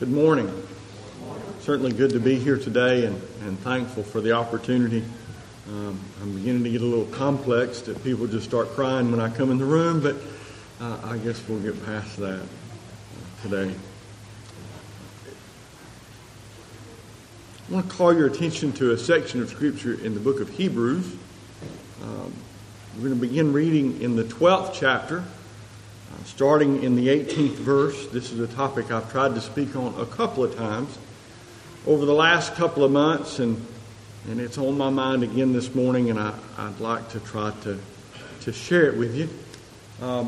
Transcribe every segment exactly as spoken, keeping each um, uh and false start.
Good morning. Certainly good to be here today and, and thankful for the opportunity. Um, I'm beginning to get a little complex that people just start crying when I come in the room, but uh, I guess we'll get past that uh, today. I want to call your attention to a section of Scripture in the book of Hebrews. Um, we're going to begin reading in the twelfth chapter. Uh, starting in the eighteenth verse. This is a topic I've tried to speak on a couple of times over the last couple of months, and and it's on my mind again this morning, and I, I'd like to try to, to share it with you. Um,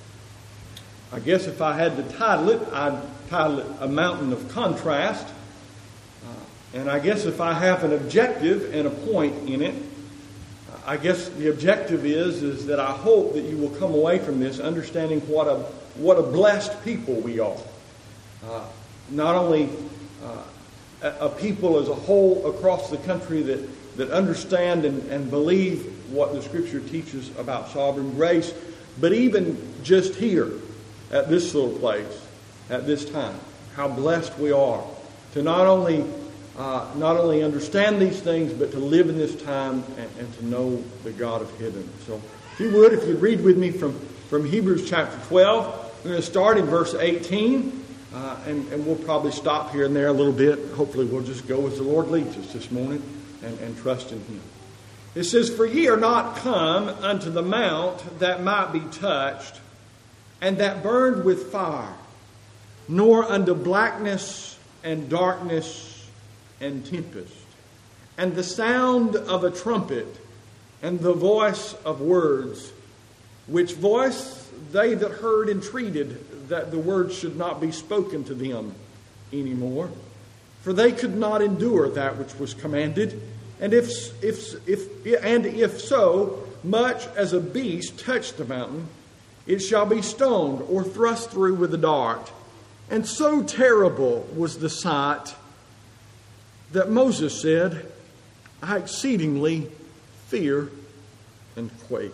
I guess if I had to title it, I'd title it A Mountain of Contrast. Uh, and I guess if I have an objective and a point in it, I guess the objective is, is that I hope that you will come away from this understanding what a what a blessed people we are. Uh, not only uh, a, a people as a whole across the country that, that understand and, and believe what the Scripture teaches about sovereign grace, but even just here at this little place, at this time, how blessed we are to not only Uh, not only understand these things, but to live in this time and, and to know the God of heaven. So, if you would, if you'd read with me from, from Hebrews chapter twelve, we're going to start in verse eighteen, uh, and, and we'll probably stop here and there a little bit. Hopefully we'll just go as the Lord leads us this morning and, and trust in Him. It says, "For ye are not come unto the mount that might be touched, and that burned with fire, nor unto blackness and darkness and tempest, and the sound of a trumpet, and the voice of words, which voice they that heard entreated that the words should not be spoken to them any more, for they could not endure that which was commanded. And if if if and if so much as a beast touch the mountain, it shall be stoned or thrust through with a dart. And so terrible was the sight that Moses said, I exceedingly fear and quake."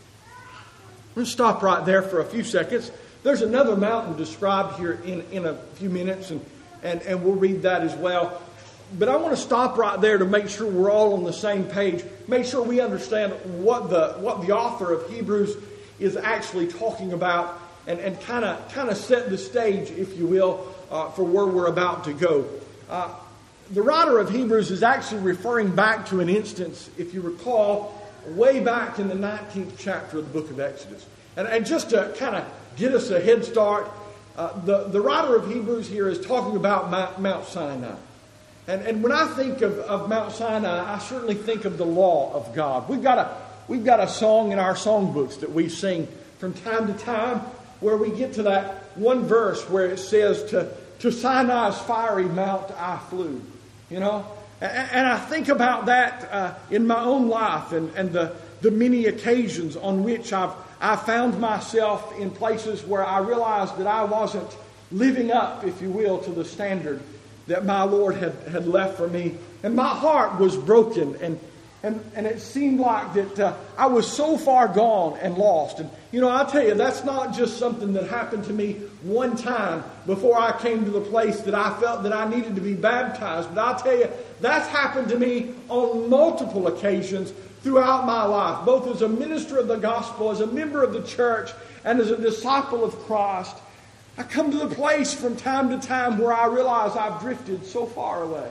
I'm going to stop right there for a few seconds. There's another mountain described here in, in a few minutes, and, and, and we'll read that as well. But I want to stop right there to make sure we're all on the same page. Make sure we understand what the what the author of Hebrews is actually talking about, and, and kind of kind of set the stage, if you will, uh, for where we're about to go. Uh, The writer of Hebrews is actually referring back to an instance, if you recall, way back in the nineteenth chapter of the book of Exodus. And, and just to kind of get us a head start, uh, the, the writer of Hebrews here is talking about Mount, Mount Sinai. And, and when I think of, of Mount Sinai, I certainly think of the law of God. We've got a, we've got a song in our songbooks that we sing from time to time where we get to that one verse where it says, to, to Sinai's fiery mount I flew. You know, and I think about that uh, in my own life and, and the, the many occasions on which I've I found myself in places where I realized that I wasn't living up, if you will, to the standard that my Lord had, had left for me. And my heart was broken, and and, and it seemed like that uh, I was so far gone and lost. And, you know, I'll tell you, that's not just something that happened to me one time before I came to the place that I felt that I needed to be baptized. But I'll tell you, that's happened to me on multiple occasions throughout my life, both as a minister of the gospel, as a member of the church, and as a disciple of Christ. I come to the place from time to time where I realize I've drifted so far away.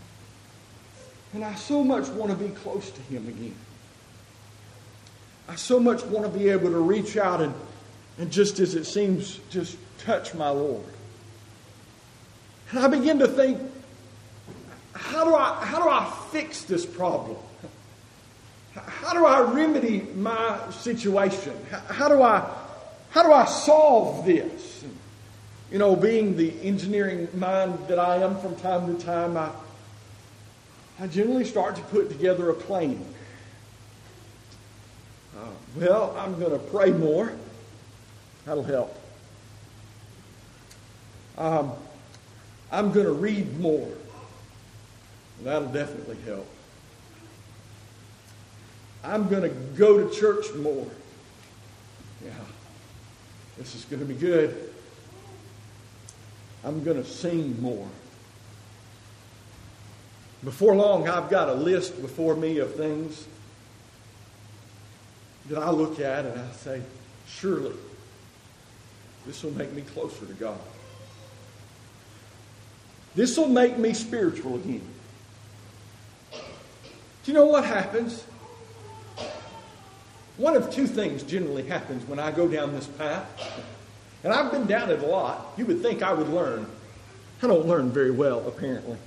And I so much want to be close to Him again. I so much want to be able to reach out and, and just as it seems, just touch my Lord. And I begin to think, how do I, how do I fix this problem? How do I remedy my situation? How do I, how do I solve this? You know, being the engineering mind that I am from time to time, I I generally start to put together a plan. Uh, well, I'm going to pray more. That'll help. Um, I'm going to read more. That'll definitely help. I'm going to go to church more. Yeah, this is going to be good. I'm going to sing more. Before long, I've got a list before me of things that I look at and I say, surely this will make me closer to God. This will make me spiritual again. Do you know what happens? One of two things generally happens when I go down this path. And I've been down it a lot. You would think I would learn. I don't learn very well, apparently.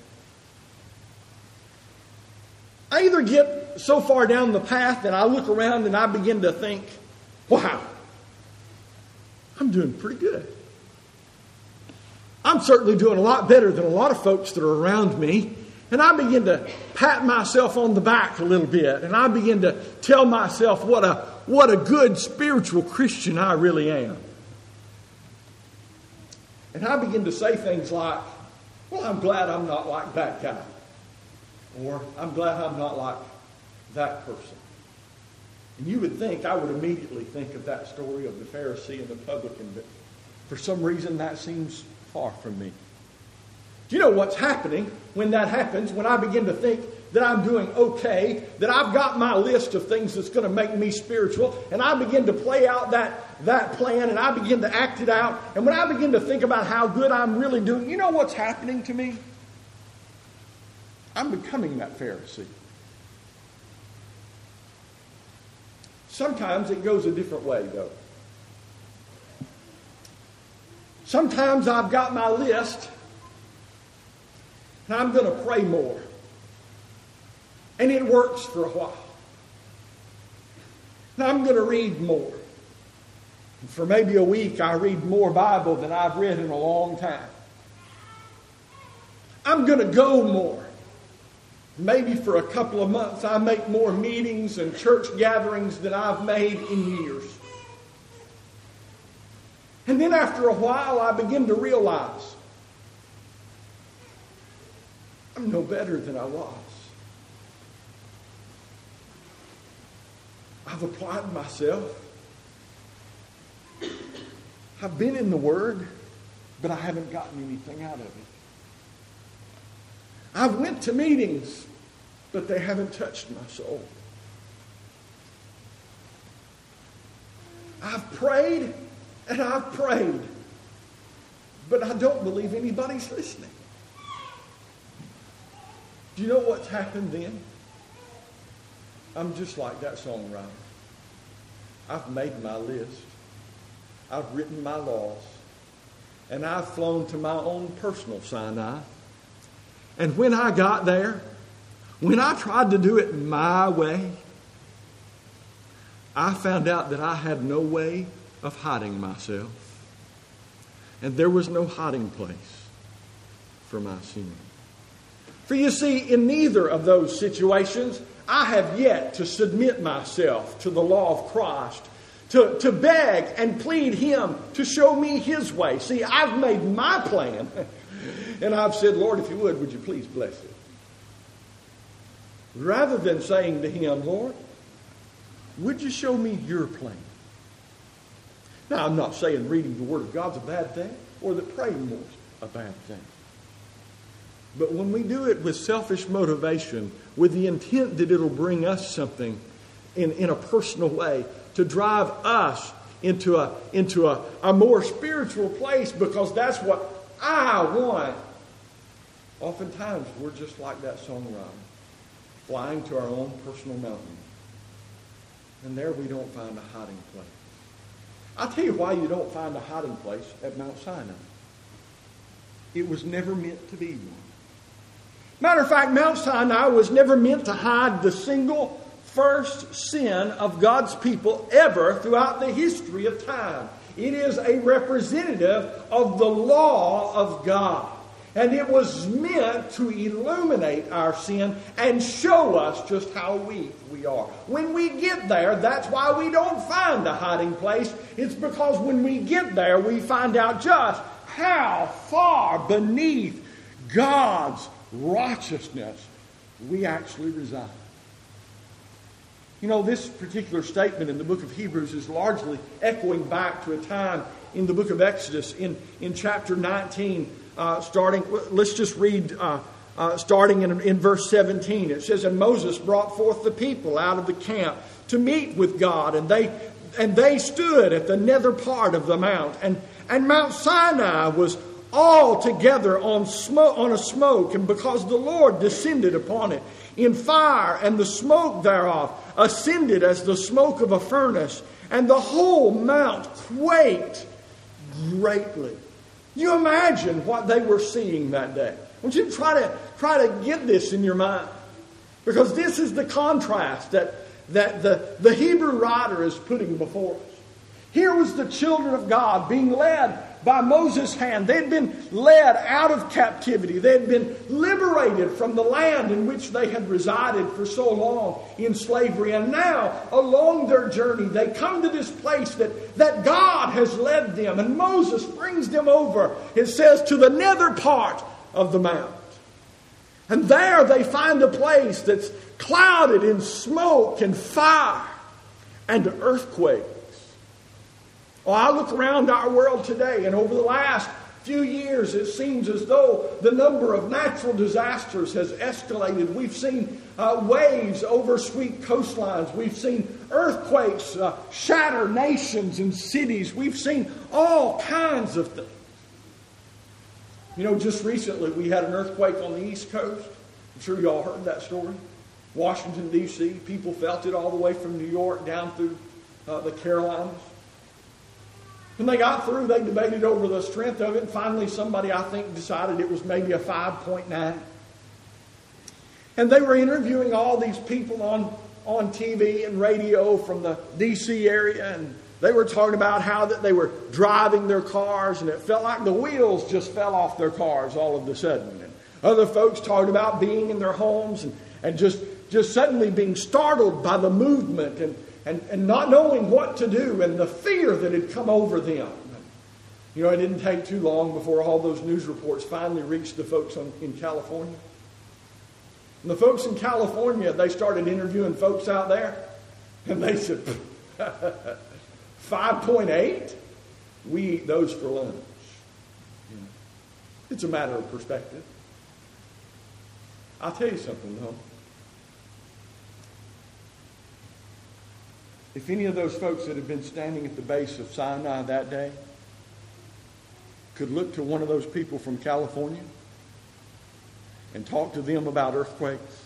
I either get so far down the path that I look around and I begin to think, wow, I'm doing pretty good. I'm certainly doing a lot better than a lot of folks that are around me. And I begin to pat myself on the back a little bit. And I begin to tell myself what a, what a good spiritual Christian I really am. And I begin to say things like, well, I'm glad I'm not like that guy. Or, I'm glad I'm not like that person. And you would think, I would immediately think of that story of the Pharisee and the publican. But for some reason, that seems far from me. Do you know what's happening when that happens? When I begin to think that I'm doing okay, that I've got my list of things that's going to make me spiritual, and I begin to play out that, that plan, and I begin to act it out, and when I begin to think about how good I'm really doing, you know what's happening to me? I'm becoming that Pharisee. Sometimes it goes a different way, though. Sometimes I've got my list, and I'm going to pray more. And it works for a while. And I'm going to read more. And for maybe a week, I read more Bible than I've read in a long time. I'm going to go more. Maybe for a couple of months, I make more meetings and church gatherings than I've made in years. And then after a while, I begin to realize I'm no better than I was. I've applied myself. I've been in the Word, but I haven't gotten anything out of it. I've went to meetings, but they haven't touched my soul. I've prayed and I've prayed, but I don't believe anybody's listening. Do you know what's happened then? I'm just like that songwriter. I've made my list. I've written my laws. And I've flown to my own personal Sinai. And when I got there, when I tried to do it my way, I found out that I had no way of hiding myself. And there was no hiding place for my sin. For you see, in neither of those situations, I have yet to submit myself to the law of Christ, to, to beg and plead Him to show me His way. See, I've made my plan, and I've said, Lord, if you would, would you please bless it? Rather than saying to Him, Lord, would you show me your plan? Now, I'm not saying reading the Word of God's a bad thing, or that praying more's a bad thing. But when we do it with selfish motivation, with the intent that it'll bring us something in, in a personal way, to drive us into a into a, a more spiritual place because that's what I want. Oftentimes we're just like that songwriter, flying to our own personal mountain. And there we don't find a hiding place. I'll tell you why you don't find a hiding place at Mount Sinai. It was never meant to be one. Matter of fact, Mount Sinai was never meant to hide the single first sin of God's people ever throughout the history of time. It is a representative of the law of God. And it was meant to illuminate our sin and show us just how weak we are. When we get there, that's why we don't find a hiding place. It's because when we get there, we find out just how far beneath God's righteousness we actually reside. You know, this particular statement in the book of Hebrews is largely echoing back to a time in the book of Exodus in, in chapter nineteen uh, starting, let's just read uh, uh, starting in, in verse seventeen. It says, "And Moses brought forth the people out of the camp to meet with God, and they and they stood at the nether part of the mount, and, and Mount Sinai was all together on smoke, on a smoke, and because the Lord descended upon it in fire, and the smoke thereof ascended as the smoke of a furnace, and the whole mount quaked greatly." You imagine what they were seeing that day. I want you to try to try to get this in your mind, because this is the contrast that that the, the Hebrew writer is putting before us. Here was the children of God being led by Moses' hand. They'd been led out of captivity. They'd been liberated from the land in which they had resided for so long in slavery. And now, along their journey, they come to this place that, that God has led them. And Moses brings them over, it says, to the nether part of the mount. And there they find a place that's clouded in smoke and fire and earthquakes. Oh, I look around our world today, and over the last few years, it seems as though the number of natural disasters has escalated. We've seen uh, waves oversweep coastlines. We've seen earthquakes uh, shatter nations and cities. We've seen all kinds of things. You know, just recently we had an earthquake on the East Coast. I'm sure you all heard that story. Washington, D C People felt it all the way from New York down through uh, the Carolinas. When they got through, they debated over the strength of it. And finally, somebody, I think, decided it was maybe a five point nine. And they were interviewing all these people on, on T V and radio from the D C area. And they were talking about how that they were driving their cars, and it felt like the wheels just fell off their cars all of a sudden. And other folks talked about being in their homes and, and just, just suddenly being startled by the movement and And, and not knowing what to do, and the fear that had come over them. You know, it didn't take too long before all those news reports finally reached the folks on, in California. And the folks in California, they started interviewing folks out there, and they said, five point eight? We eat those for lunch. You know, it's a matter of perspective. I'll tell you something, though. If any of those folks that had been standing at the base of Sinai that day could look to one of those people from California and talk to them about earthquakes,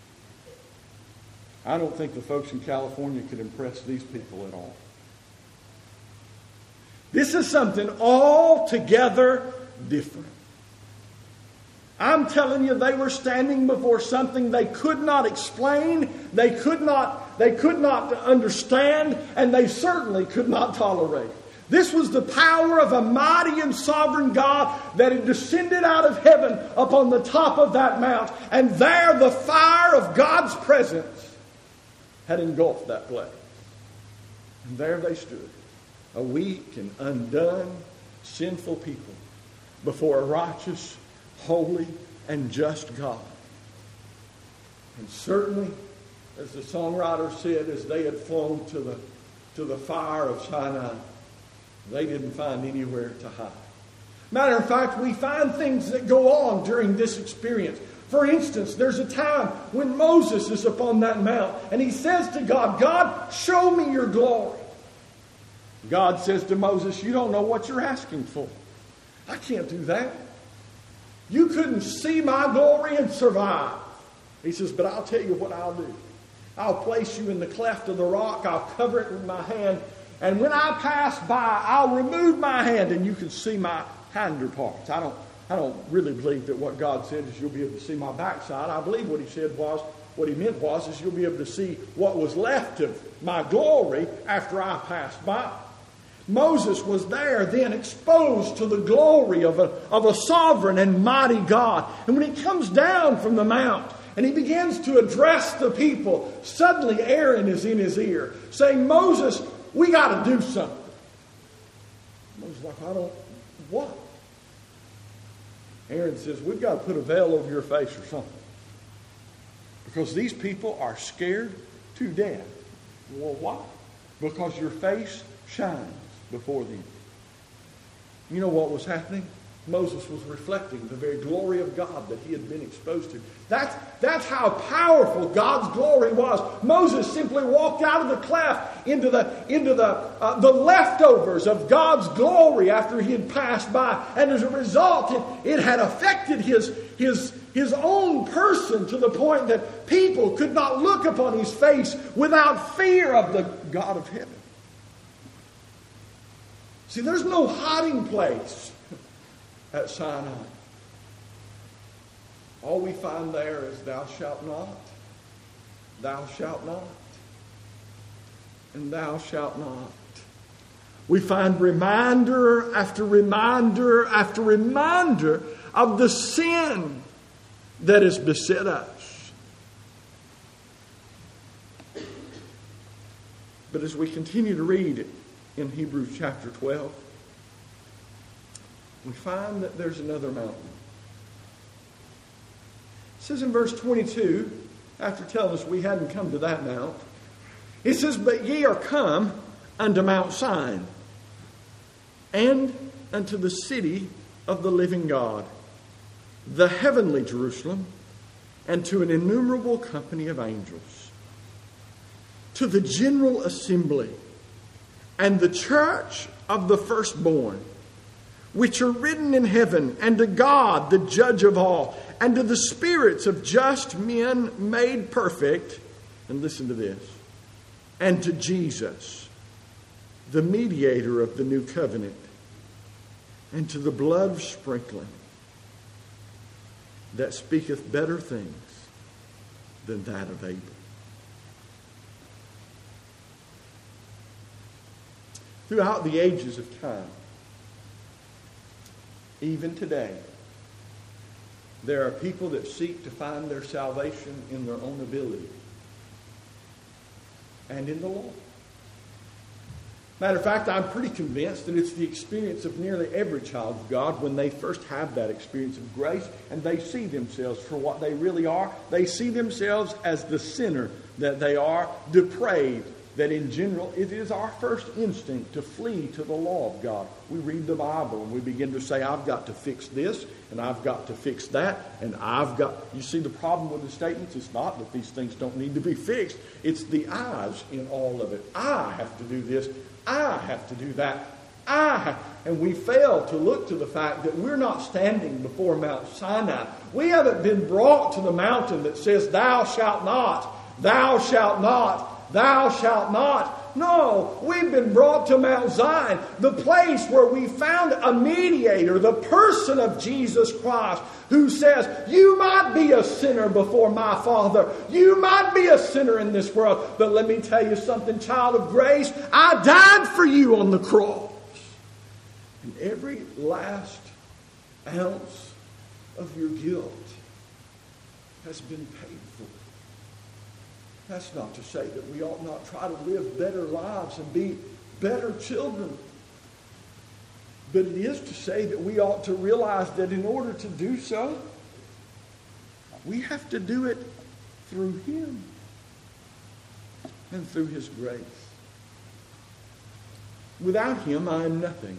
I don't think the folks in California could impress these people at all. This is something altogether different. I'm telling you, they were standing before something they could not explain, they could not, they could not understand, and they certainly could not tolerate. This was the power of a mighty and sovereign God that had descended out of heaven upon the top of that mount. And there the fire of God's presence had engulfed that place. And there they stood, a weak and undone, sinful people before a righteous, holy and just God. And certainly, as the songwriter said, as they had flown to the, to the fire of Sinai, they didn't find anywhere to hide. Matter of fact, we find things that go on during this experience. For instance, there's a time when Moses is upon that mount and he says to God, God, show me your glory. God says to Moses, you don't know what you're asking for. I can't do that. You couldn't see my glory and survive. He says, but I'll tell you what I'll do. I'll place you in the cleft of the rock. I'll cover it with my hand. And when I pass by, I'll remove my hand and you can see my hinder parts. I don't, I don't really believe that what God said is you'll be able to see my backside. I believe what he said was, what he meant was, is you'll be able to see what was left of my glory after I passed by. Moses was there then exposed to the glory of a, of a sovereign and mighty God. And when he comes down from the mount and he begins to address the people, suddenly Aaron is in his ear saying, Moses, we got to do something. Moses is like, I don't, what? Aaron says, we've got to put a veil over your face or something. Because these people are scared to death. Well, why? Because your face shines before them. You know what was happening? Moses was reflecting the very glory of God that he had been exposed to. That's, that's how powerful God's glory was. Moses simply walked out of the cleft into the, into the, uh, the leftovers of God's glory after he had passed by. And as a result, it, it had affected his, his, his own person to the point that people could not look upon his face without fear of the God of heaven. See, there's no hiding place at Sinai. All we find there is thou shalt not, thou shalt not, and thou shalt not. We find reminder after reminder after reminder of the sin that has beset us. But as we continue to read in Hebrews chapter twelve, we find that there's another mountain. It says in verse twenty-two, after telling us we hadn't come to that mount, it says, but ye are come unto Mount Sinai, and unto the city of the living God, the heavenly Jerusalem, and to an innumerable company of angels, to the general assembly, and the church of the firstborn, which are written in heaven, and to God, the judge of all, and to the spirits of just men made perfect, and listen to this, and to Jesus, the mediator of the new covenant, and to the blood of sprinkling, that speaketh better things than that of Abel. Throughout the ages of time, even today, there are people that seek to find their salvation in their own ability and in the law. Matter of fact, I'm pretty convinced that it's the experience of nearly every child of God when they first have that experience of grace and they see themselves for what they really are. They see themselves as the sinner that they are, depraved, that in general it is our first instinct to flee to the law of God. We read the Bible and we begin to say, I've got to fix this and I've got to fix that and I've got... You see the problem with the statements? It's not that these things don't need to be fixed. It's the I's in all of it. I have to do this. I have to do that. I have... And we fail to look to the fact that we're not standing before Mount Sinai. We haven't been brought to the mountain that says, thou shalt not, thou shalt not, thou shalt not. No, we've been brought to Mount Zion, the place where we found a mediator, the person of Jesus Christ, who says, you might be a sinner before my Father. You might be a sinner in this world. But let me tell you something, child of grace. I died for you on the cross. And every last ounce of your guilt has been paid for. That's not to say that we ought not try to live better lives and be better children. But it is to say that we ought to realize that in order to do so, we have to do it through Him and through His grace. Without Him, I am nothing.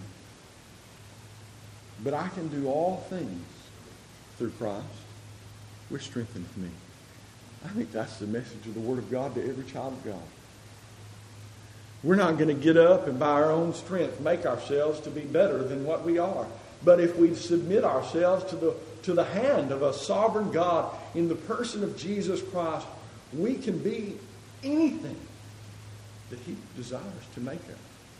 But I can do all things through Christ, which strengthens me. I think that's the message of the Word of God to every child of God. We're not going to get up and by our own strength make ourselves to be better than what we are. But if we submit ourselves to the, to the hand of a sovereign God in the person of Jesus Christ, we can be anything that He desires to make us.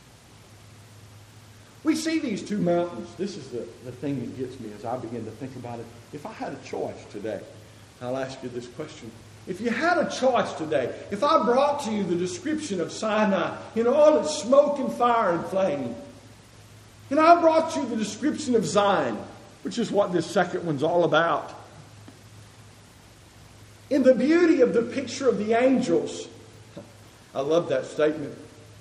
We see these two mountains. This is the, the thing that gets me as I begin to think about it. If I had a choice today, I'll ask you this question. If you had a choice today, if I brought to you the description of Sinai in all its smoke and fire and flame, and I brought you the description of Zion, which is what this second one's all about, in the beauty of the picture of the angels, I love that statement.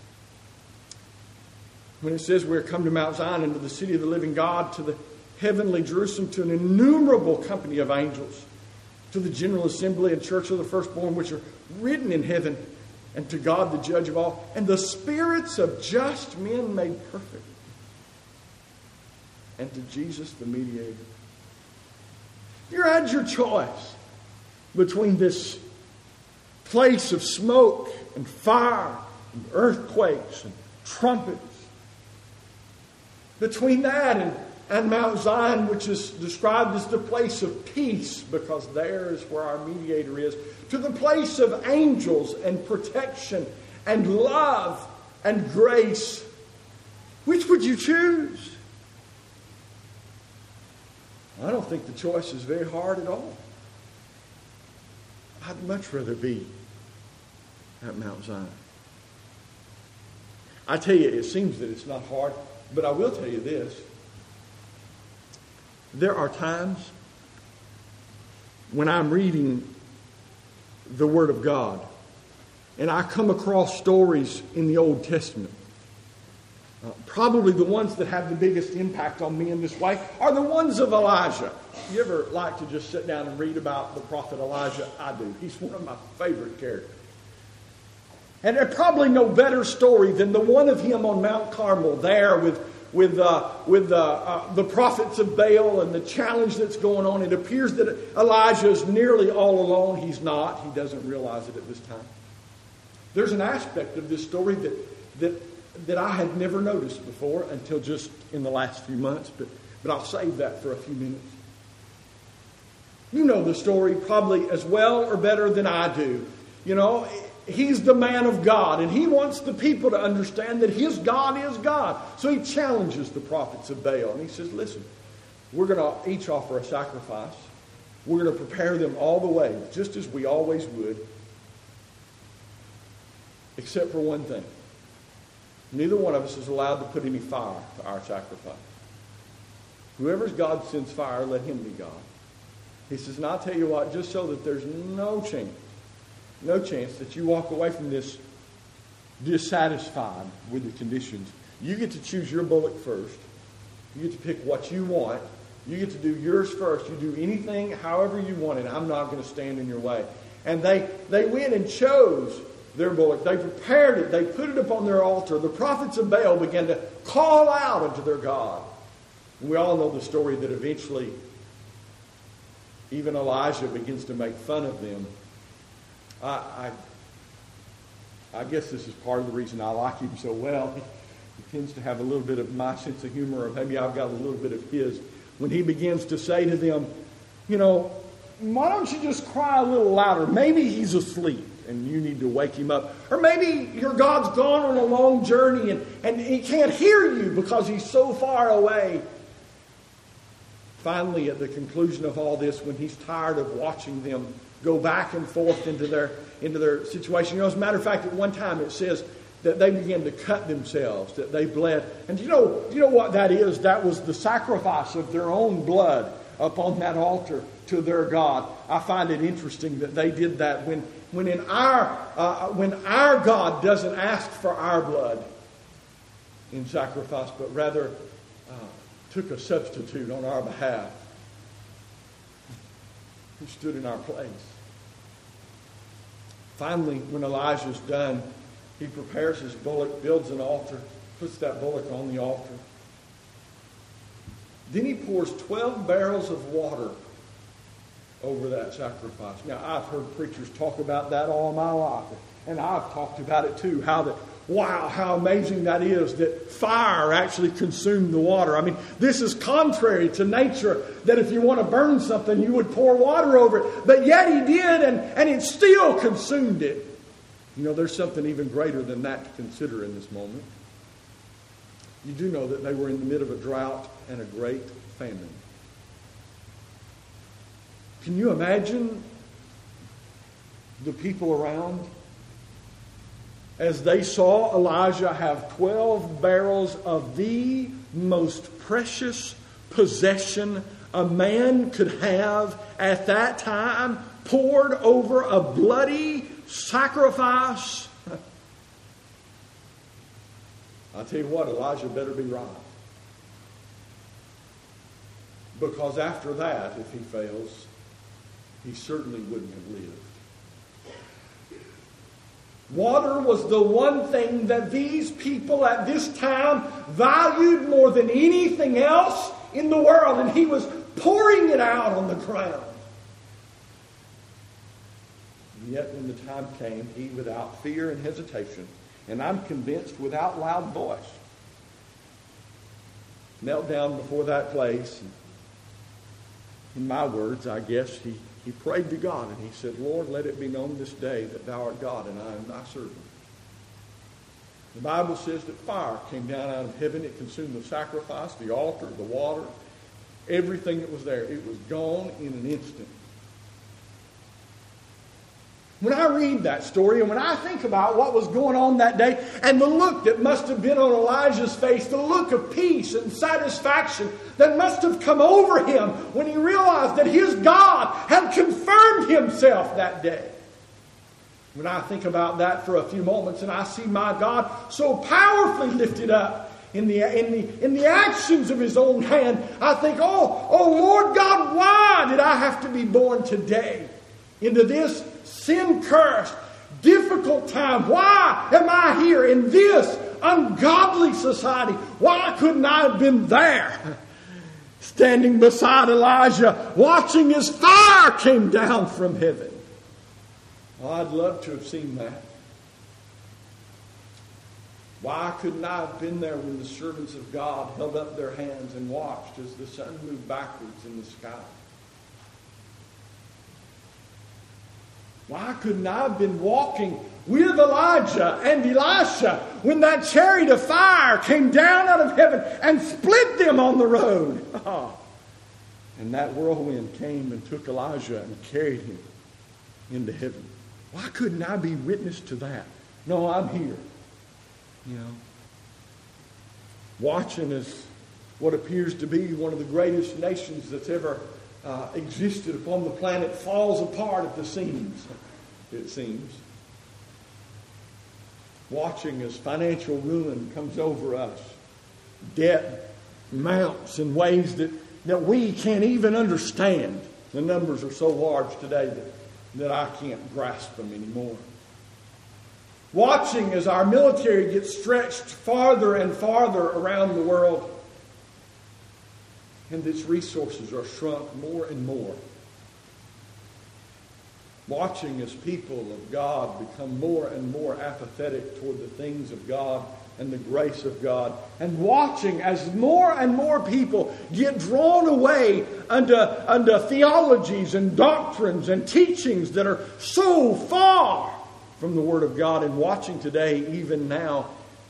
When it says we're come to Mount Zion, into the city of the living God, to the heavenly Jerusalem, to an innumerable company of angels, to the general assembly and church of the firstborn, which are written in heaven, and to God, the judge of all, and the spirits of just men made perfect. and to Jesus the mediator. You had your choice between this place of smoke and fire and earthquakes and trumpets. Between that and, and Mount Zion, which is described as the place of peace, because there is where our mediator is, to the place of angels and protection and love and grace. Which would you choose? I don't think the choice is very hard at all. I'd much rather be at Mount Zion. I tell you, it seems that it's not hard, but I will tell you this. There are times when I'm reading the Word of God and I come across stories in the Old Testament. Uh, probably the ones that have the biggest impact on me in this way are the ones of Elijah. You ever like to just sit down and read about the prophet Elijah? I do. He's one of my favorite characters. And there's probably no better story than the one of him on Mount Carmel there with, with, uh, with uh, uh, the prophets of Baal and the challenge that's going on. It appears that Elijah is nearly all alone. He's not. He doesn't realize it at this time. There's an aspect of this story that that that I had never noticed before until just in the last few months, but, but I'll save that for a few minutes. You know the story probably as well or better than I do. You know, he's the man of God, and he wants the people to understand that his God is God. So he challenges the prophets of Baal, and he says, listen, we're going to each offer a sacrifice. We're going to prepare them all the way, just as we always would, except for one thing. Neither one of us is allowed to put any fire to our sacrifice. Whoever's God sends fire, let him be God. He says, and I'll tell you what, just so that there's no chance, no chance that you walk away from this dissatisfied with the conditions, you get to choose your bullock first. You get to pick what you want. You get to do yours first. You do anything however you want it. I'm not going to stand in your way. And they, they went and chose their bullock. They prepared it. They put it upon their altar. The prophets of Baal began to call out unto their God. And we all know the story that eventually even Elijah begins to make fun of them. I, I, I guess this is part of the reason I like him so well. He, he tends to have a little bit of my sense of humor, or maybe I've got a little bit of his. When he begins to say to them, you know, why don't you just cry a little louder? Maybe he's asleep and you need to wake him up. Or maybe your God's gone on a long journey and, and he can't hear you because he's so far away. Finally, at the conclusion of all this, when he's tired of watching them go back and forth into their, into their situation. You know, as a matter of fact, at one time it says that they began to cut themselves, that they bled. And you know, you know what that is? That was the sacrifice of their own blood upon that altar to their God. I find it interesting that they did that when, when in our uh, when our God doesn't ask for our blood in sacrifice, but rather uh, took a substitute on our behalf who stood in our place. Finally, when Elijah's done, he prepares his bullock, builds an altar, puts that bullock on the altar. Then he pours twelve barrels of water over that sacrifice. Now, I've heard preachers talk about that all my life. And I've talked about it too. How that, wow, how amazing that is that fire actually consumed the water. I mean, this is contrary to nature, that if you want to burn something, you would pour water over it. But yet he did, and, and it still consumed it. You know, there's something even greater than that to consider in this moment. You do know that they were in the middle of a drought and a great famine. Can you imagine the people around as they saw Elijah have twelve barrels of the most precious possession a man could have at that time poured over a bloody sacrifice? I'll tell you what, Elijah better be right. Because after that, if he fails, he certainly wouldn't have lived. Water was the one thing that these people at this time valued more than anything else in the world, and he was pouring it out on the ground. And yet when the time came, he, without fear and hesitation, and I'm convinced without loud voice, knelt down before that place. And in my words, I guess, he, he prayed to God, and he said, Lord, let it be known this day that thou art God, and I am thy servant. The Bible says that fire came down out of heaven. It consumed the sacrifice, the altar, the water, everything that was there. It was gone in an instant. When I read that story and when I think about what was going on that day and the look that must have been on Elijah's face, the look of peace and satisfaction that must have come over him when he realized that his God had confirmed himself that day. When I think about that for a few moments and I see my God so powerfully lifted up in the, in the, in the actions of his own hand, I think, oh, oh Lord God, why did I have to be born today into this sin-cursed, difficult time? Why am I here in this ungodly society? Why couldn't I have been there, standing beside Elijah, watching as fire came down from heaven? Oh, I'd love to have seen that. Why couldn't I have been there when the servants of God held up their hands and watched as the sun moved backwards in the sky? Why couldn't I have been walking with Elijah and Elisha when that chariot of fire came down out of heaven and split them on the road? Oh. And that whirlwind came and took Elijah and carried him into heaven. Why couldn't I be witness to that? No, I'm here. You know, watching as what appears to be one of the greatest nations that's ever uh, existed upon the planet falls apart at the seams, it seems. Watching as financial ruin comes over us. Debt mounts in ways that, that we can't even understand. The numbers are so large today that, that I can't grasp them anymore. Watching as our military gets stretched farther and farther around the world, and its resources are shrunk more and more. Watching as people of God become more and more apathetic toward the things of God and the grace of God. And watching as more and more people get drawn away under, under theologies and doctrines and teachings that are so far from the Word of God. And watching today, even now,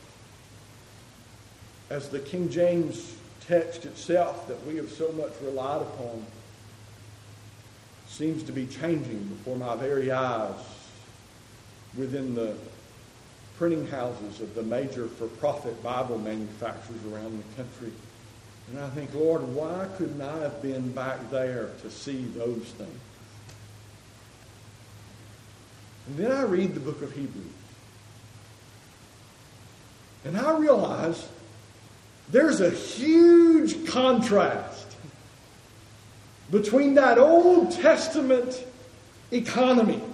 as the King James text itself that we have so much relied upon seems to be changing before my very eyes within the printing houses of the major for-profit Bible manufacturers around the country. And I think, Lord, why couldn't I have been back there to see those things? And then I read the book of Hebrews. And I realize there's a huge contrast between that Old Testament economy,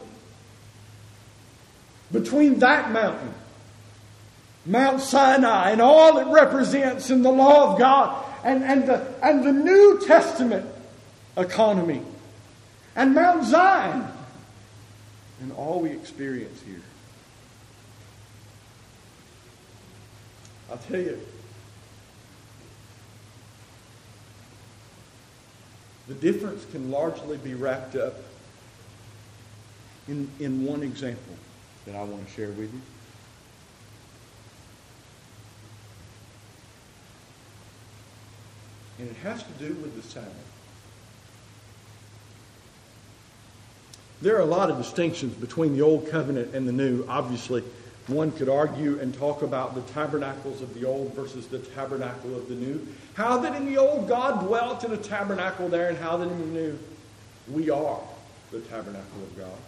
between that mountain, Mount Sinai, and all it represents in the law of God, and, and, the, and the New Testament economy, and Mount Zion, and all we experience here. I'll tell you, the difference can largely be wrapped up in, in one example that I want to share with you. And it has to do with the Sabbath. There are a lot of distinctions between the Old Covenant and the New. Obviously, one could argue and talk about the tabernacles of the Old versus the tabernacle of the New. How that in the Old God dwelt in a tabernacle there, and how that in the New we are the tabernacle of God.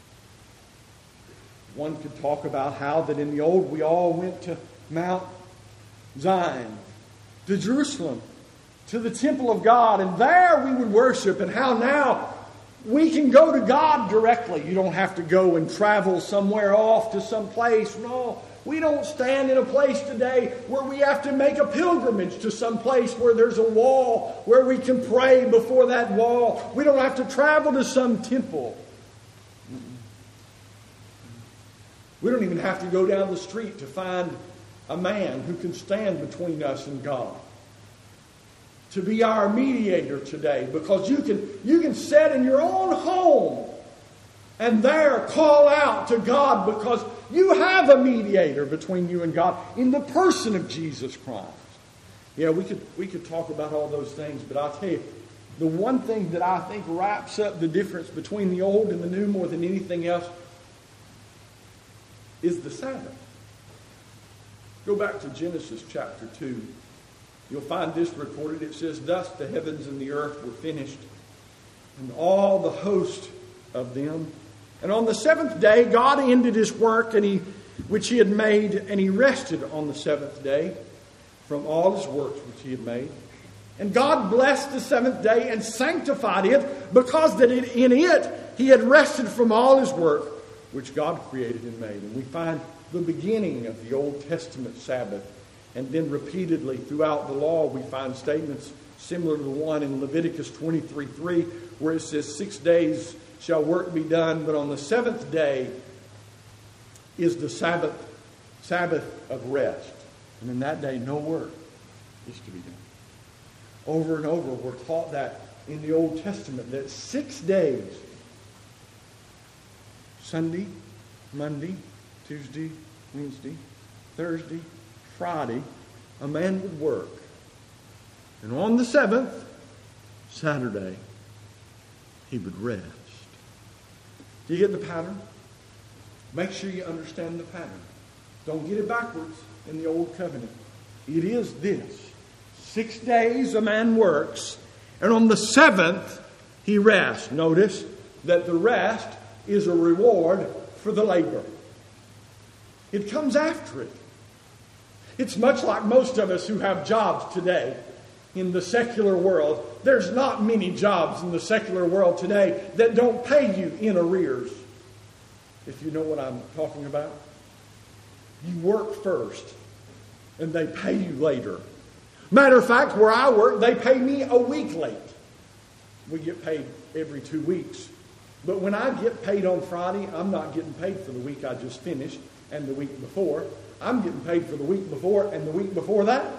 One could talk about how that in the Old we all went to Mount Zion, to Jerusalem, to the temple of God, and there we would worship, and how now we can go to God directly. You don't have to go and travel somewhere off to some place. No, We don't stand in a place today where we have to make a pilgrimage to some place where there's a wall where we can pray before that wall. We don't have to travel to some temple. We don't even have to go down the street to find a man who can stand between us and God, to be our mediator today, because you can, you can sit in your own home and there call out to God, because you have a mediator between you and God in the person of Jesus Christ. Yeah, we could, we could talk about all those things, but I'll tell you, the one thing that I think wraps up the difference between the old and the new more than anything else is the Sabbath. Go back to Genesis chapter two. You'll find this recorded. It says, "Thus the heavens and the earth were finished, and all the host of them. And on the seventh day God ended his work and he, which he had made, and he rested on the seventh day from all his works which he had made. And God blessed the seventh day and sanctified it, because that it, in it he had rested from all his work which God created and made." And we find the beginning of the Old Testament Sabbath. And then repeatedly throughout the law we find statements similar to the one in Leviticus twenty-three three, where it says, "Six days shall work be done, but on the seventh day is the Sabbath, Sabbath of rest. And in that day no work is to be done." Over and over we're taught that in the Old Testament, that six days, Sunday, Monday, Tuesday, Wednesday, Thursday, Friday, a man would work. And on the seventh, Saturday, he would rest. Do you get the pattern? Make sure you understand the pattern. Don't get it backwards in the Old Covenant. It is this. Six days a man works, and on the seventh he rests. Notice that the rest is a reward for the labor. It comes after it. It's much like most of us who have jobs today in the secular world. There's not many jobs in the secular world today that don't pay you in arrears. If you know what I'm talking about. You work first and they pay you later. Matter of fact, where I work, they pay me a week late. We get paid every two weeks. But when I get paid on Friday, I'm not getting paid for the week I just finished and the week before. I'm getting paid for the week before and the week before that.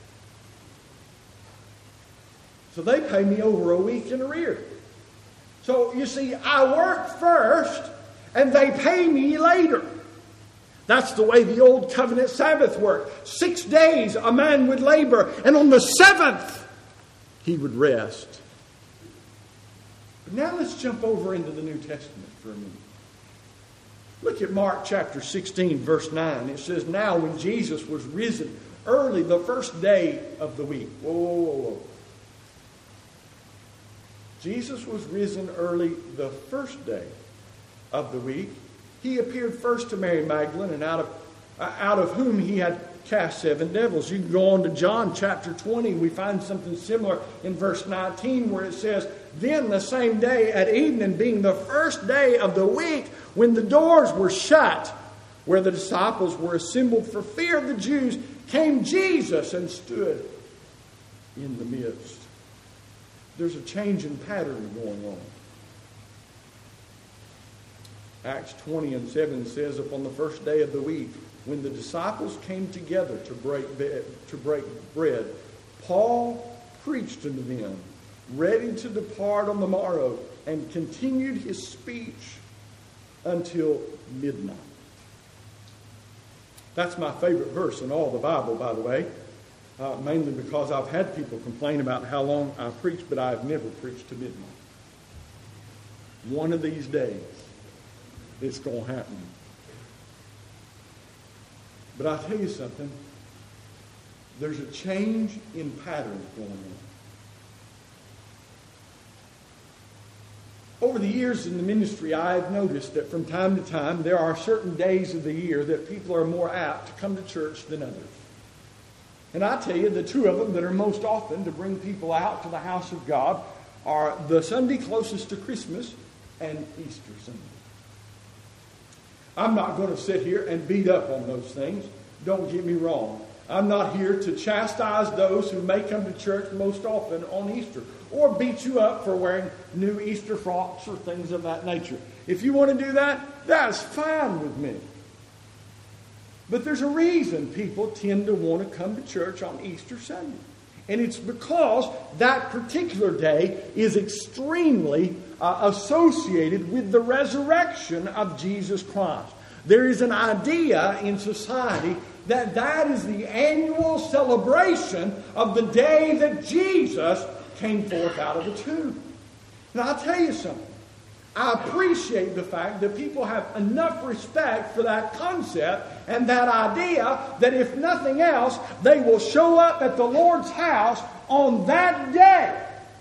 So they pay me over a week in arrears. So you see, I work first and they pay me later. That's the way the Old Covenant Sabbath worked. Six days a man would labor, and on the seventh he would rest. But now let's jump over into the New Testament for a minute. Look at Mark chapter sixteen, verse nine. It says, "Now when Jesus was risen early the first day of the week." Whoa, whoa, whoa, whoa. Jesus was risen early the first day of the week. He appeared first to Mary Magdalene, and out of, uh, out of whom he had cast seven devils. You can go on to John chapter twenty. We find something similar in verse nineteen, where it says, "Then the same day at evening, being the first day of the week, when the doors were shut, where the disciples were assembled for fear of the Jews, came Jesus and stood in the midst." There's a change in pattern going on. Acts twenty and seven says, "Upon the first day of the week, when the disciples came together to break to break bread, Paul preached unto them, ready to depart on the morrow, and continued his speech until midnight." That's my favorite verse in all the Bible, by the way, uh, mainly because I've had people complain about how long I preach, but I've never preached to midnight. One of these days, it's going to happen. But I'll tell you something. There's a change in pattern going on. Over the years in the ministry, I've noticed that from time to time, there are certain days of the year that people are more apt to come to church than others. And I tell you, the two of them that are most often to bring people out to the house of God are the Sunday closest to Christmas and Easter Sunday. I'm not going to sit here and beat up on those things. Don't get me wrong. I'm not here to chastise those who may come to church most often on Easter, or beat you up for wearing new Easter frocks or things of that nature. If you want to do that, that's fine with me. But there's a reason people tend to want to come to church on Easter Sunday. And it's because that particular day is extremely uh, associated with the resurrection of Jesus Christ. There is an idea in society that that is the annual celebration of the day that Jesus came forth out of the tomb. And I'll tell you something. I appreciate the fact that people have enough respect for that concept and that idea that if nothing else, they will show up at the Lord's house on that day.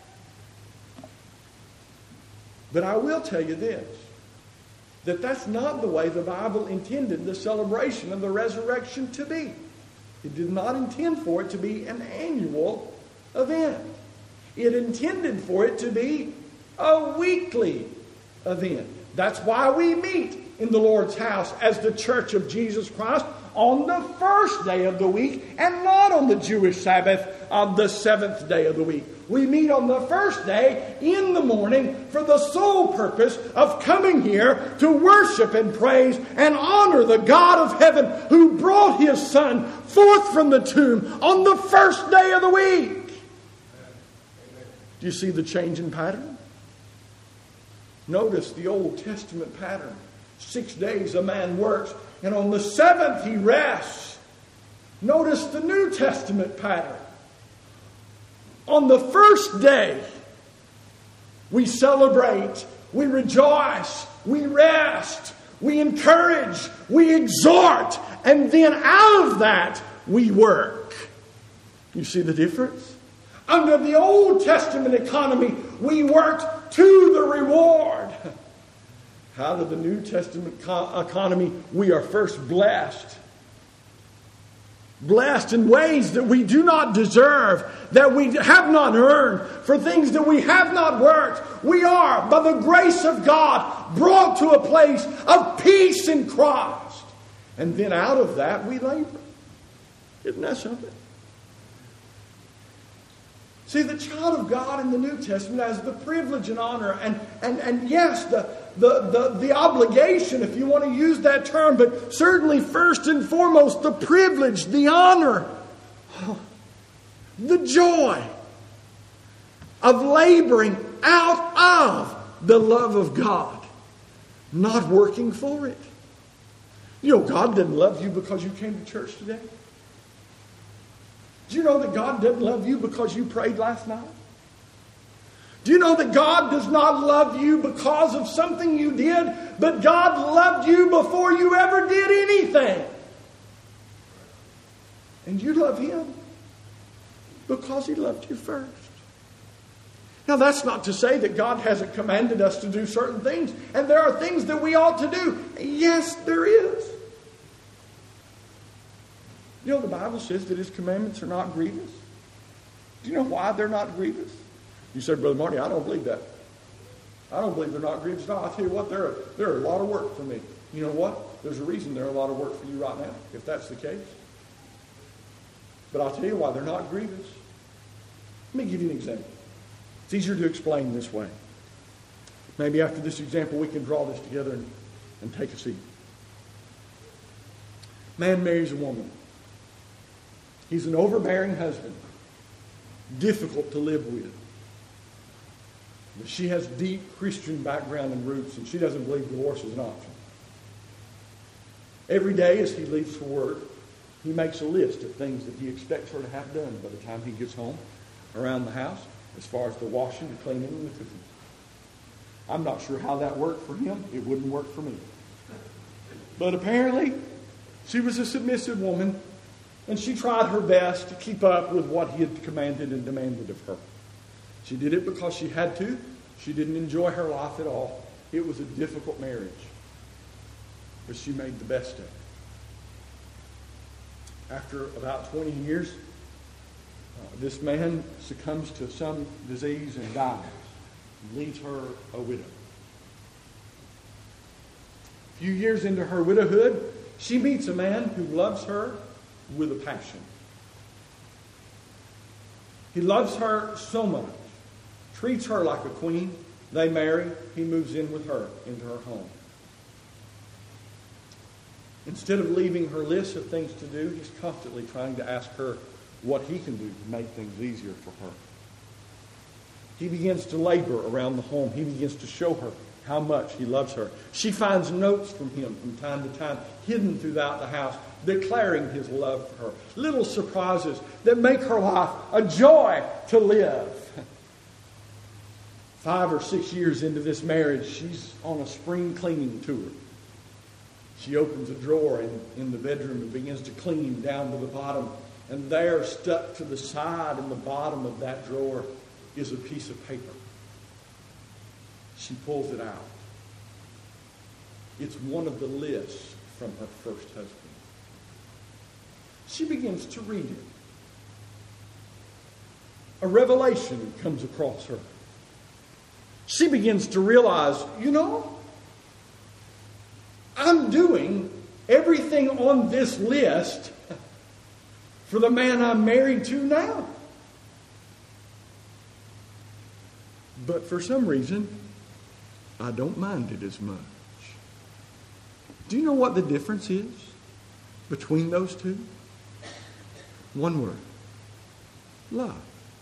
But I will tell you this, that that's not the way the Bible intended the celebration of the resurrection to be. It did not intend for it to be an annual event. It intended for it to be a weekly event. That's why we meet in the Lord's house as the Church of Jesus Christ on the first day of the week and not on the Jewish Sabbath of the seventh day of the week. We meet on the first day in the morning for the sole purpose of coming here to worship and praise and honor the God of heaven who brought His Son forth from the tomb on the first day of the week. Do you see the change in pattern? Notice the Old Testament pattern. Six days a man works, and on the seventh he rests. Notice the New Testament pattern. On the first day, we celebrate, we rejoice, we rest, we encourage, we exhort, and then out of that, we work. You see the difference? Under the Old Testament economy, we worked to the reward. Out of the New Testament economy, we are first blessed. Blessed in ways that we do not deserve, that we have not earned, for things that we have not worked. We are, by the grace of God, brought to a place of peace in Christ. And then out of that, we labor. Isn't that something? See, the child of God in the New Testament has the privilege and honor and, and, and yes, the, the, the, the obligation, if you want to use that term, but certainly first and foremost, the privilege, the honor, the joy of laboring out of the love of God, not working for it. You know, God didn't love you because you came to church today. Do you know that God doesn't love you because you prayed last night? Do you know that God does not love you because of something you did, but God loved you before you ever did anything? And you love Him because He loved you first. Now, that's not to say that God hasn't commanded us to do certain things, and there are things that we ought to do. Yes, there is. You know, the Bible says that His commandments are not grievous. Do you know why they're not grievous? You said, Brother Marty, I don't believe that. I don't believe they're not grievous. No, I'll tell you what, they're a, they're a lot of work for me. You know what? There's a reason they're a lot of work for you right now, if that's the case. But I'll tell you why they're not grievous. Let me give you an example. It's easier to explain this way. Maybe after this example, we can draw this together and, and take a seat. Man marries a woman. He's an overbearing husband, difficult to live with. But she has deep Christian background and roots, and she doesn't believe divorce is an option. Every day as he leaves for work, he makes a list of things that he expects her to have done by the time he gets home around the house, as far as the washing, the cleaning, and the cooking. I'm not sure how that worked for him. It wouldn't work for me. But apparently, she was a submissive woman, and she tried her best to keep up with what he had commanded and demanded of her. She did it because she had to. She didn't enjoy her life at all. It was a difficult marriage. But she made the best of it. After about twenty years, uh, this man succumbs to some disease and dies. And leaves her a widow. few years into her widowhood, she meets a man who loves her with a passion. He loves her so much, treats her like a queen. They marry. He moves in with her into her home. Instead of leaving her list of things to do, he's constantly trying to ask her what he can do to make things easier for her. He begins to labor around the home. He begins to show her how much he loves her. She finds notes from him from time to time, hidden throughout the house, declaring his love for her. Little surprises that make her life a joy to live. Five or six years into this marriage, she's on a spring cleaning tour. She opens a drawer in, in the bedroom and begins to clean down to the bottom. And there, stuck to the side in the bottom of that drawer, is a piece of paper. She pulls it out. It's one of the lists from her first husband. She begins to read it. A revelation comes across her. She begins to realize, you know, I'm doing everything on this list for the man I'm married to now. But for some reason, I don't mind it as much. Do you know what the difference is between those two? One word. Love.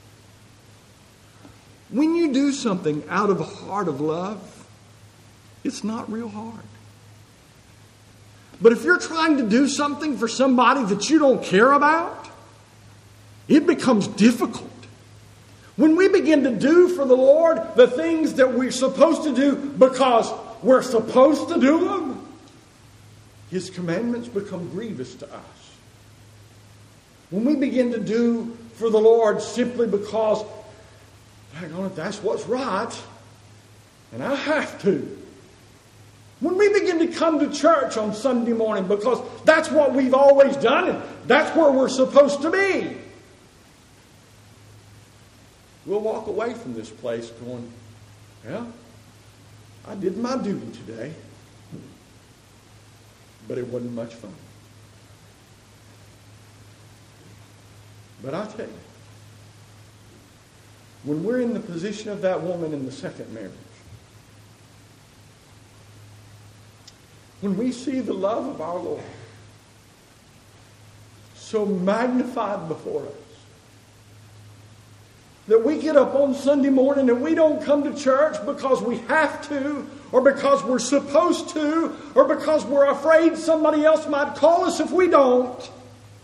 When you do something out of a heart of love, it's not real hard. But if you're trying to do something for somebody that you don't care about, it becomes difficult. When we begin to do for the Lord the things that we're supposed to do because we're supposed to do them, His commandments become grievous to us. When we begin to do for the Lord simply because, hang on, that's what's right, and I have to. When we begin to come to church on Sunday morning because that's what we've always done and that's where we're supposed to be, we'll walk away from this place going, yeah, I did my duty today, but it wasn't much fun. But I tell you, when we're in the position of that woman in the second marriage, when we see the love of our Lord so magnified before us, that we get up on Sunday morning and we don't come to church because we have to, or because we're supposed to, or because we're afraid somebody else might call us if we don't.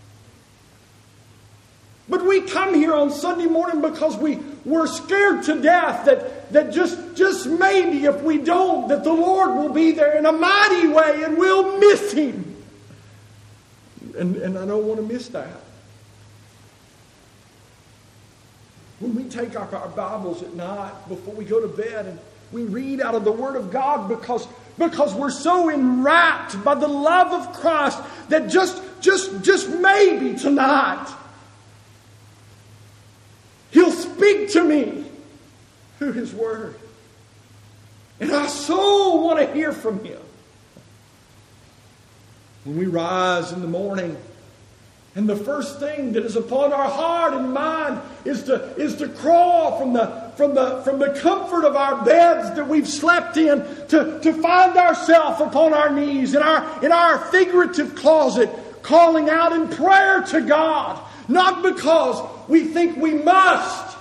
But we come here on Sunday morning because we, we're scared to death that, that just, just maybe if we don't, that the Lord will be there in a mighty way and we'll miss Him. And, and I don't want to miss that. When we take our, our Bibles at night before we go to bed and we read out of the Word of God because, because we're so enwrapped by the love of Christ that just, just, just maybe tonight He'll speak to me through His Word. And I so want to hear from Him. When we rise in the morning, and the first thing that is upon our heart and mind is to, is to crawl from the, from, the, from the comfort of our beds that we've slept in to, to find ourselves upon our knees in our, in our figurative closet, calling out in prayer to God. Not because we think we must,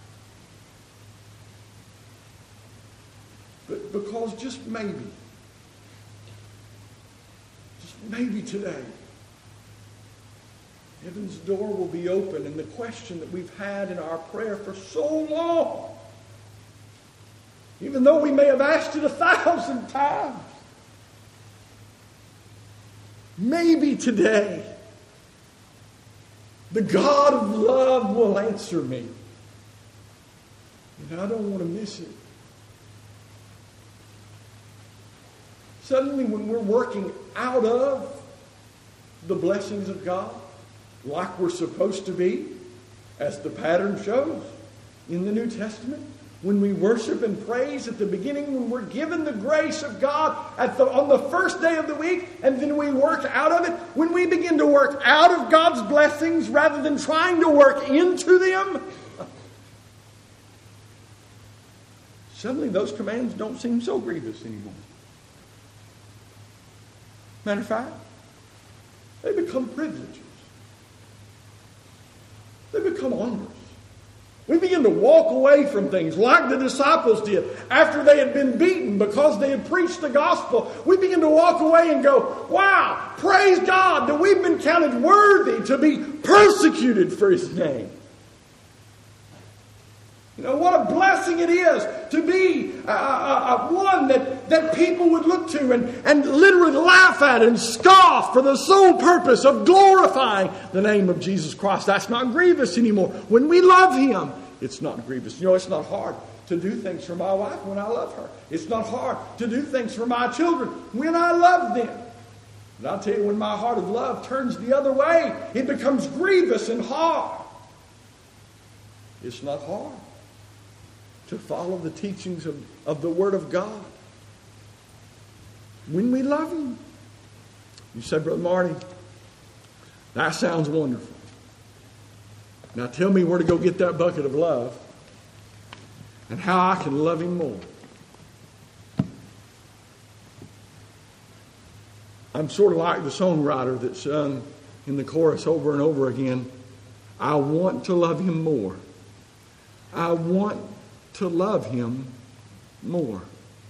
but because just maybe, just maybe today, heaven's door will be open and the question that we've had in our prayer for so long, even though we may have asked it a thousand times, maybe today, the God of love will answer me. And I don't want to miss it. Suddenly, when we're working out of the blessings of God, like we're supposed to be, as the pattern shows in the New Testament, When we worship and praise at the beginning, when we're given the grace of God at the, on the first day of the week, and then we work out of it, when we begin to work out of God's blessings rather than trying to work into them, suddenly those commands don't seem so grievous anymore. Matter of fact, they become privileges. They become honors. We begin to walk away from things like the disciples did after they had been beaten because they had preached the gospel. We begin to walk away and go, wow, praise God that we've been counted worthy to be persecuted for His name. You know, what a blessing it is to be uh, uh, uh, one that, that people would look to and, and literally laugh at and scoff for the sole purpose of glorifying the name of Jesus Christ. That's not grievous anymore. When we love Him, it's not grievous. You know, it's not hard to do things for my wife when I love her. It's not hard to do things for my children when I love them. But I'll tell you, when my heart of love turns the other way, it becomes grievous and hard. It's not hard to follow the teachings of, of the Word of God when we love Him. You say, Brother Marty, that sounds wonderful. Now tell me where to go get that bucket of love and how I can love Him more. I'm sort of like the songwriter that sung in the chorus over and over again, I want to love Him more. I want to love Him more.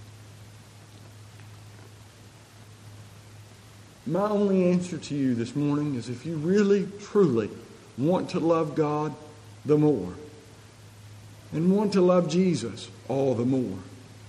My only answer to you this morning is, if you really, truly want to love God the more and want to love Jesus all the more,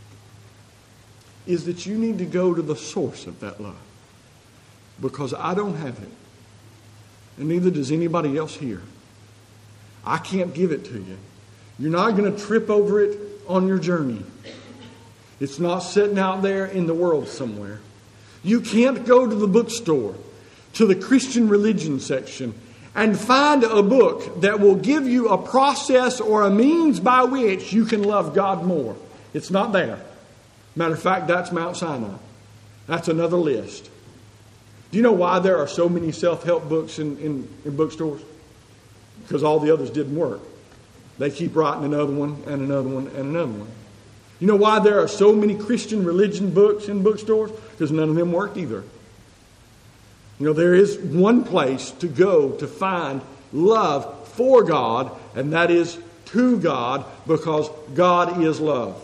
is that you need to go to the source of that love. Because I don't have it. And neither does anybody else here. I can't give it to you. You're not going to trip over it on your journey. It's not sitting out there in the world somewhere. You can't go to the bookstore, to the Christian religion section, and find a book that will give you a process or a means by which you can love God more. It's not there. Matter of fact, that's Mount Sinai. That's another list. Do you know why there are so many self-help books in, in, in bookstores? Because all the others didn't work. They keep writing another one and another one and another one. You know why there are so many Christian religion books in bookstores? Because none of them worked either. You know, there is one place to go to find love for God, and that is to God, because God is love.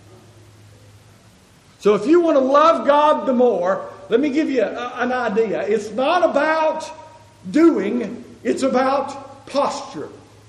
So if you want to love God the more, let me give you a, an idea. It's not about doing, it's about posture.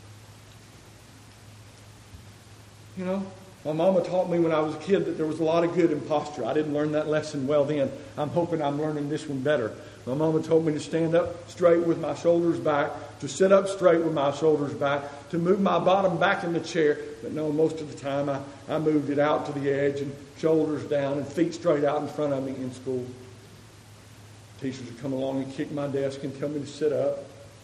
You know, my mama taught me when I was a kid that there was a lot of good in posture. I didn't learn that lesson well then. I'm hoping I'm learning this one better. My mama told me to stand up straight with my shoulders back, to sit up straight with my shoulders back, to move my bottom back in the chair. But no, most of the time I, I moved it out to the edge and shoulders down and feet straight out in front of me in school. Teachers would come along and kick my desk and tell me to sit up.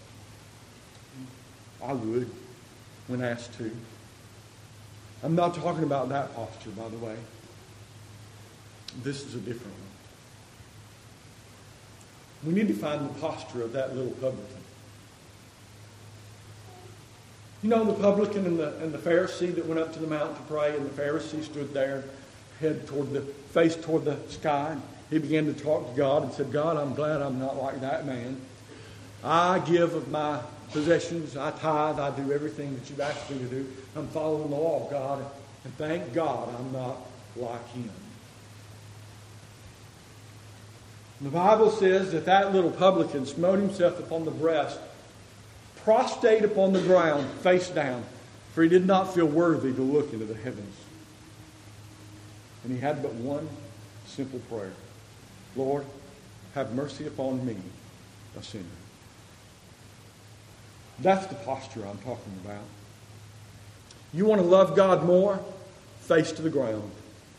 I would when asked to. I'm not talking about that posture, by the way. This is a different one. We need to find the posture of that little publican. You know the publican and the, and the Pharisee that went up to the mountain to pray, and the Pharisee stood there, head toward the, face toward the sky. And he began to talk to God and said, God, I'm glad I'm not like that man. I give of my possessions, I tithe, I do everything that you've asked me to do. I'm following the law, God, and thank God I'm not like him. The Bible says that that little publican smote himself upon the breast, prostrate upon the ground, face down, for he did not feel worthy to look into the heavens. And he had but one simple prayer. Lord, have mercy upon me, a sinner. That's the posture I'm talking about. You want to love God more? Face to the ground.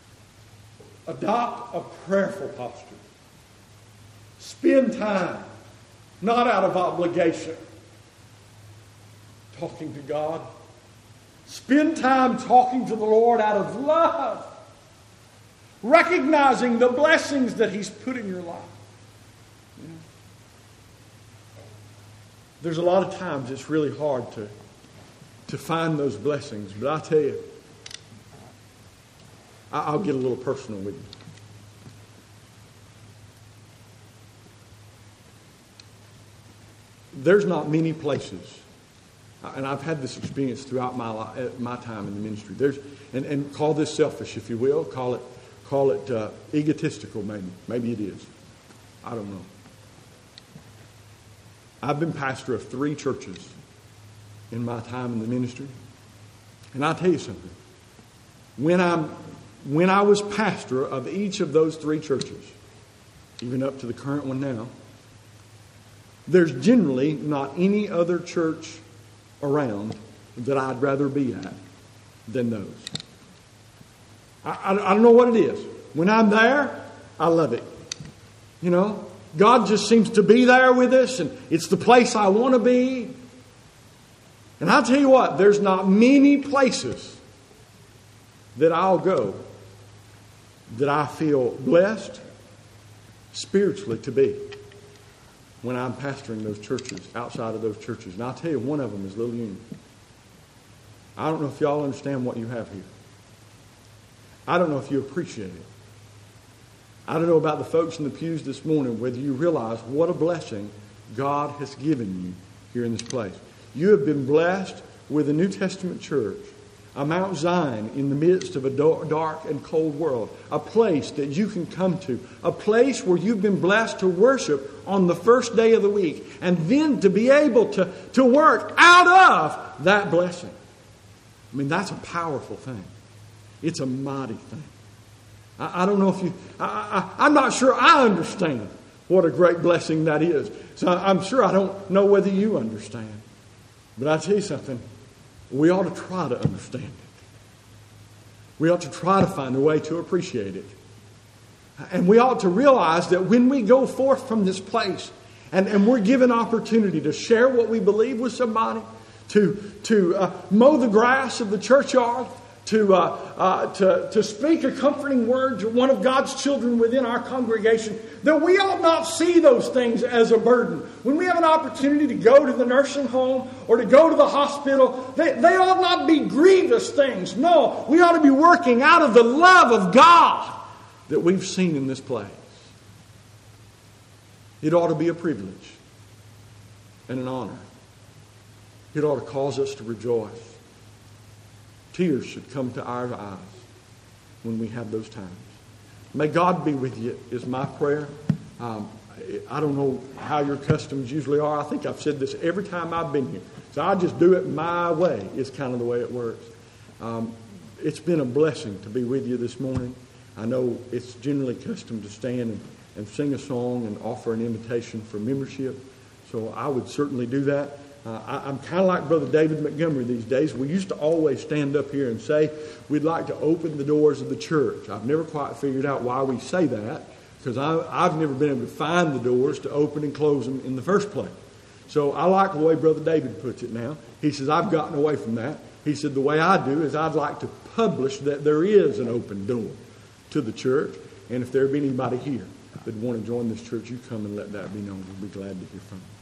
Adopt a prayerful posture. Spend time, not out of obligation, talking to God, Spend time talking to the Lord out of love, recognizing the blessings that He's put in your life. You know? There's a lot of times it's really hard to, to find those blessings, but I tell you, I, I'll get a little personal with you. There's not many places, and I've had this experience throughout my life, my time in the ministry. There's, and, and call this selfish, if you will. Call it, call it uh, egotistical, maybe. Maybe it is. I don't know. I've been pastor of three churches in my time in the ministry, and I'll tell you something. When I'm, when I was pastor of each of those three churches, even up to the current one now, there's generally not any other church around that I'd rather be at than those. I, I, I don't know what it is. When I'm there, I love it. You know, God just seems to be there with us, and it's the place I want to be. And I'll tell you what, there's not many places that I'll go that I feel blessed spiritually to be when I'm pastoring those churches, outside of those churches. And I'll tell you, one of them is Little Union. I don't know if y'all understand what you have here. I don't know if you appreciate it. I don't know about the folks in the pews this morning, whether you realize what a blessing God has given you here in this place. You have been blessed with a New Testament church, a Mount Zion in the midst of a dark and cold world, a place that you can come to, a place where you've been blessed to worship on the first day of the week, and then to be able to, to work out of that blessing. I mean, that's a powerful thing. It's a mighty thing. I, I don't know if you, I, I, I'm not sure I understand what a great blessing that is. So I'm sure I don't know whether you understand. But I tell you something, we ought to try to understand it. We ought to try to find a way to appreciate it. And we ought to realize that when we go forth from this place and, and we're given opportunity to share what we believe with somebody, to, to uh, mow the grass of the churchyard, to, uh, uh, to, to speak a comforting word to one of God's children within our congregation, that we ought not see those things as a burden. When we have an opportunity to go to the nursing home or to go to the hospital, they, they ought not be grievous things. No, we ought to be working out of the love of God that we've seen in this place. It ought to be a privilege and an honor. It ought to cause us to rejoice. Tears should come to our eyes when we have those times. May God be with you is my prayer. Um, I don't know how your customs usually are. I think I've said this every time I've been here. So I just do it my way is kind of the way it works. Um, it's been a blessing to be with you this morning. I know it's generally custom to stand and, and sing a song and offer an invitation for membership. So I would certainly do that. Uh, I, I'm kind of like Brother David Montgomery these days. We used to always stand up here and say we'd like to open the doors of the church. I've never quite figured out why we say that, because I've never been able to find the doors to open and close them in the first place. So I like the way Brother David puts it now. He says, I've gotten away from that. He said, the way I do is I'd like to publish that there is an open door to the church. And if there be anybody here that would want to join this church, you come and let that be known. We'll be glad to hear from you.